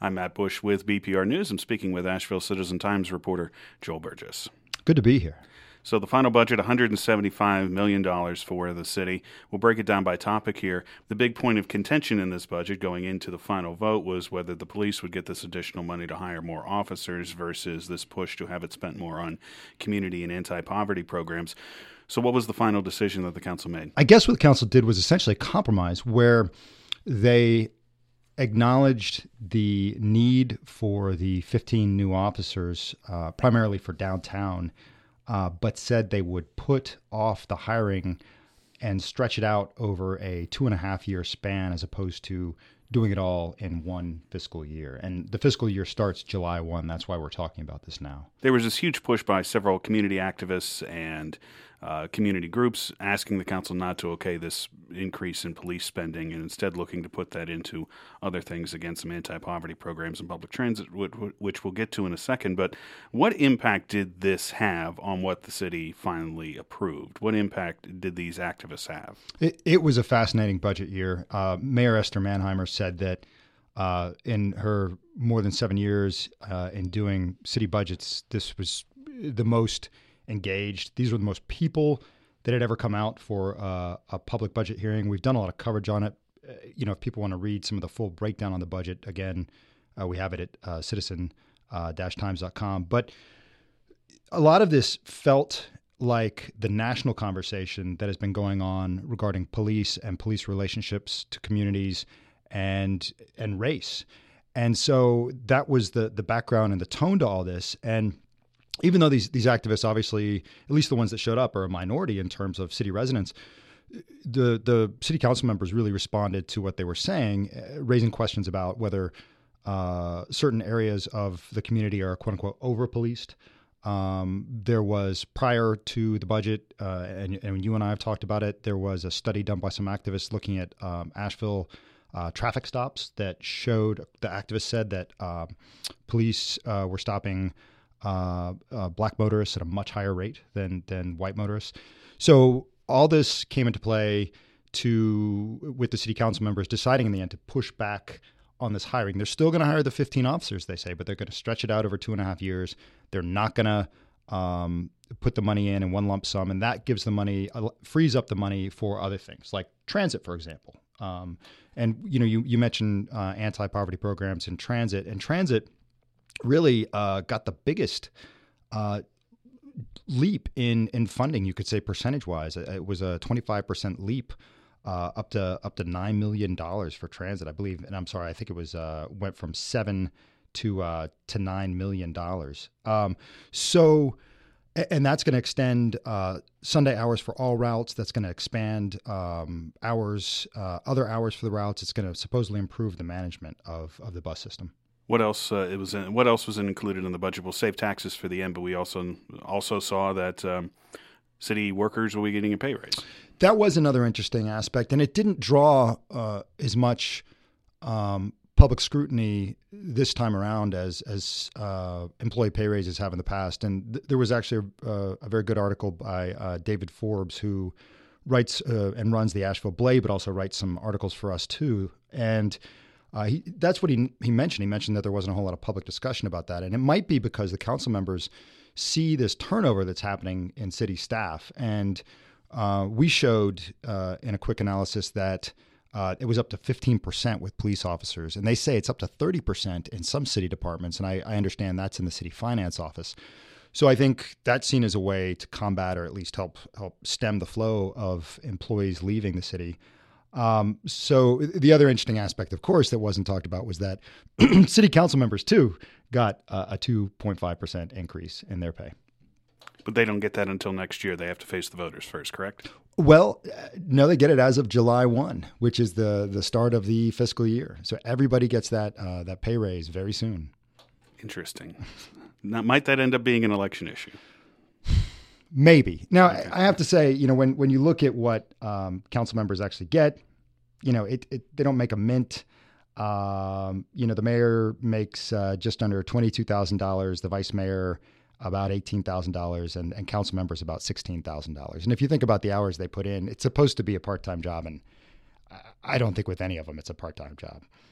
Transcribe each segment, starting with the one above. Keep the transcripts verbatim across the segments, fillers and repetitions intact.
I'm Matt Bush with B P R News. I'm speaking with Asheville Citizen-Times reporter Joel Burgess. Good to be here. So the final budget, one hundred seventy-five million dollars for the city. We'll break it down by topic here. The big point of contention in this budget going into the final vote was whether the police would get this additional money to hire more officers versus this push to have it spent more on community and anti-poverty programs. So what was the final decision that the council made? I guess what the council did was essentially a compromise where they acknowledged the need for the fifteen new officers, uh, primarily for downtown, Uh, but said they would put off the hiring and stretch it out over a two and a half year span as opposed to doing it all in one fiscal year. And the fiscal year starts July first. That's why we're talking about this now. There was this huge push by several community activists and uh, community groups asking the council not to okay this increase in police spending and instead looking to put that into other things, again, some anti-poverty programs and public transit, which we'll get to in a second. But what impact did this have on what the city finally approved? What impact did these activists have? It, it was a fascinating budget year. Uh, Mayor Esther Manheimer said that uh, in her more than seven years uh, in doing city budgets, this was the most engaged. These were the most people that had ever come out for uh, a public budget hearing. We've done a lot of coverage on it. Uh, you know, if people want to read some of the full breakdown on the budget, again, uh, we have it at uh, citizen times dot com. But a lot of this felt like the national conversation that has been going on regarding police and police relationships to communities and and race. And so that was the the background and the tone to all this. And even though these these activists, obviously, at least the ones that showed up, are a minority in terms of city residents, the the city council members really responded to what they were saying, raising questions about whether uh, certain areas of the community are, quote unquote, over-policed. Um, there was, prior to the budget, uh, and, and you and I have talked about it, there was a study done by some activists looking at um, Asheville uh, traffic stops that showed, the activists said that uh, police uh, were stopping Uh, uh, black motorists at a much higher rate than than white motorists. So all this came into play to with the city council members deciding in the end to push back on this hiring. They're still going to hire the fifteen officers, they say, but they're going to stretch it out over two and a half years. They're not going to um, put the money in in one lump sum, and that gives the money, uh, frees up the money for other things like transit, for example. Um, and you know, you you mentioned uh, anti-poverty programs in transit, and transit really uh, got the biggest uh, leap in in funding, you could say, percentage-wise. It was a twenty-five percent leap uh, up to up to nine million dollars for transit, I believe. And I'm sorry, I think it was uh, went from seven to uh, to nine million dollars. Um, so, and that's going to extend uh, Sunday hours for all routes. That's going to expand um, hours, uh, other hours for the routes. It's going to supposedly improve the management of of the bus system. What else uh, it was? In, what else was included in the budget? We'll save taxes for the end, but we also also saw that um, city workers will be getting a pay raise. That was another interesting aspect, and it didn't draw uh, as much um, public scrutiny this time around as as uh, employee pay raises have in the past. And th- there was actually a, a very good article by uh, David Forbes, who writes uh, and runs the Asheville Blade, but also writes some articles for us too. And Uh, he, that's what he he mentioned. He mentioned that there wasn't a whole lot of public discussion about that. And it might be because the council members see this turnover that's happening in city staff. And uh, we showed uh, in a quick analysis that uh, it was up to fifteen percent with police officers. And they say it's up to thirty percent in some city departments. And I, I understand that's in the city finance office. So I think that's seen as a way to combat, or at least help help stem the flow of employees leaving the city. Um, so the other interesting aspect, of course, that wasn't talked about was that city council members, too, got uh, a two point five percent increase in their pay. But they don't get that until next year. They have to face the voters first, correct? Well, no, they get it as of July first, which is the, the start of the fiscal year. So everybody gets that uh, that pay raise very soon. Interesting. Now, might that end up being an election issue? Maybe. Now, Okay. I have to say, you know, when, when you look at what um, council members actually get, you know, it, it they don't make a mint. Um, you know, the mayor makes uh, just under twenty-two thousand dollars, the vice mayor about eighteen thousand dollars, and, and council members about sixteen thousand dollars. And if you think about the hours they put in, it's supposed to be a part-time job, and I don't think with any of them it's a part-time job.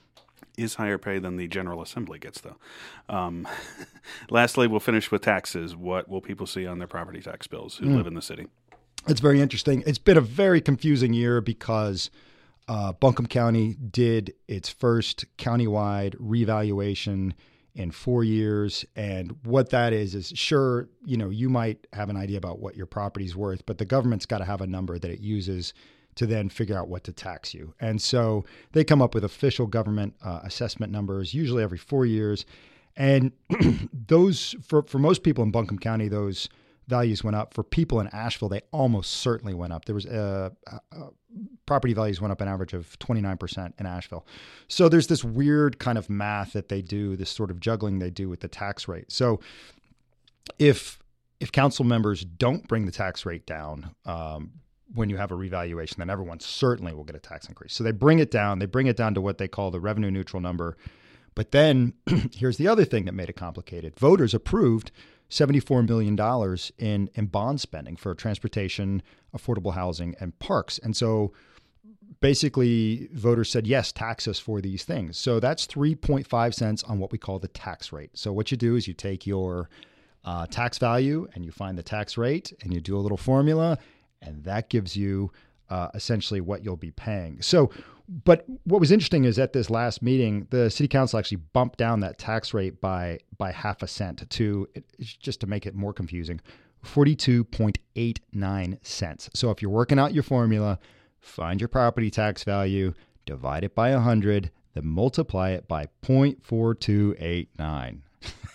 is higher pay than the General Assembly gets, though. Um, lastly, we'll finish with taxes. What will people see on their property tax bills who mm. live in the city? It's very interesting. It's been a very confusing year because uh, Buncombe County did its first countywide revaluation in four years. And what that is, is sure, you know, you might have an idea about what your property's worth, but the government's got to have a number that it uses to then figure out what to tax you. And so they come up with official government uh, assessment numbers, usually every four years. And those, for, for most people in Buncombe County, those values went up. For people in Asheville, they almost certainly went up. There was uh, uh, property values went up an average of twenty-nine percent in Asheville. So there's this weird kind of math that they do, this sort of juggling they do with the tax rate. So if if council members don't bring the tax rate down um, when you have a revaluation, then everyone certainly will get a tax increase. So they bring it down. They bring it down to what they call the revenue neutral number. But then here's the other thing that made it complicated. Voters approved seventy-four million dollars in, in bond spending for transportation, affordable housing, and parks. And so basically voters said, yes, tax us for these things. So that's three point five cents on what we call the tax rate. So what you do is you take your uh, tax value and you find the tax rate and you do a little formula, and that gives you uh, essentially what you'll be paying. So, but what was interesting is at this last meeting, the city council actually bumped down that tax rate by by half a cent to, just to make it more confusing, forty-two point eight nine cents. So if you're working out your formula, find your property tax value, divide it by one hundred, then multiply it by zero point four two eight nine.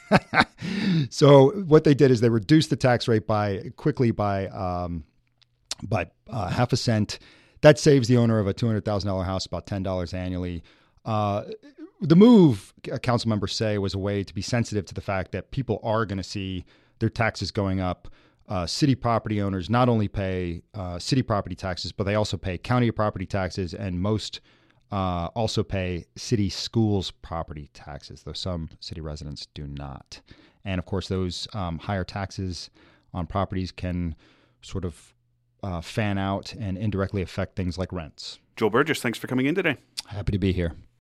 So what they did is they reduced the tax rate by quickly by um, by uh, half a cent. That saves the owner of a two hundred thousand dollars house about ten dollars annually. Uh, the move, council members say, was a way to be sensitive to the fact that people are going to see their taxes going up. Uh, city property owners not only pay uh, city property taxes, but they also pay county property taxes, and most uh, also pay city schools property taxes, though some city residents do not. And of course, those um, higher taxes on properties can sort of Uh, fan out and indirectly affect things like rents. Joel Burgess, thanks for coming in today. Happy to be here.